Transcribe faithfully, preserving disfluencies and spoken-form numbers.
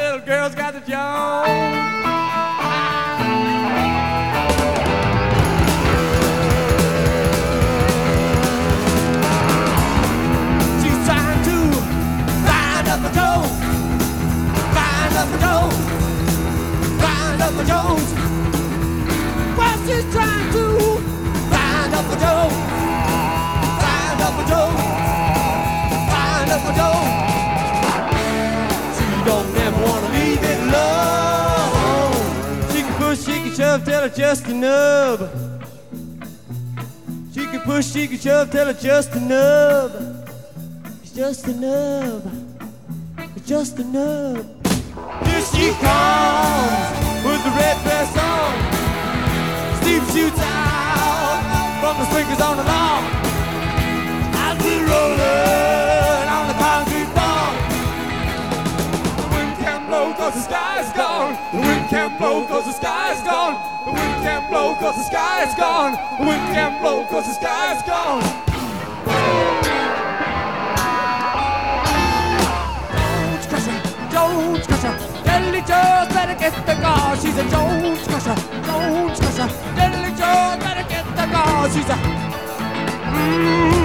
little girl's got the Jones. She's trying to find up the Jones, find up the Jones, find up the Jones. Well, she's trying to find up the Jones, find up the Jones, find up the Jones. She don't ever wanna leave it alone. She can push, she can shove, tell her just a nub. She can push, she can shove, tell her just a nub. It's just a nub. It's just a nub. Here she comes with the red dress on. Steve shoots out from the speakers on the lawn. As we rollin' on the concrete floor. The wind can't blow cause the sky's gone. The wind can't blow cause the sky's gone. The wind can't blow cause the sky's gone. The wind can't blow cause the sky's gone. Jones Crusher, Jones Crusher, Deadly Jones better get the car. She's a Jones Crusher, Jones Crusher, Deadly Jones better get the car. She's a mm.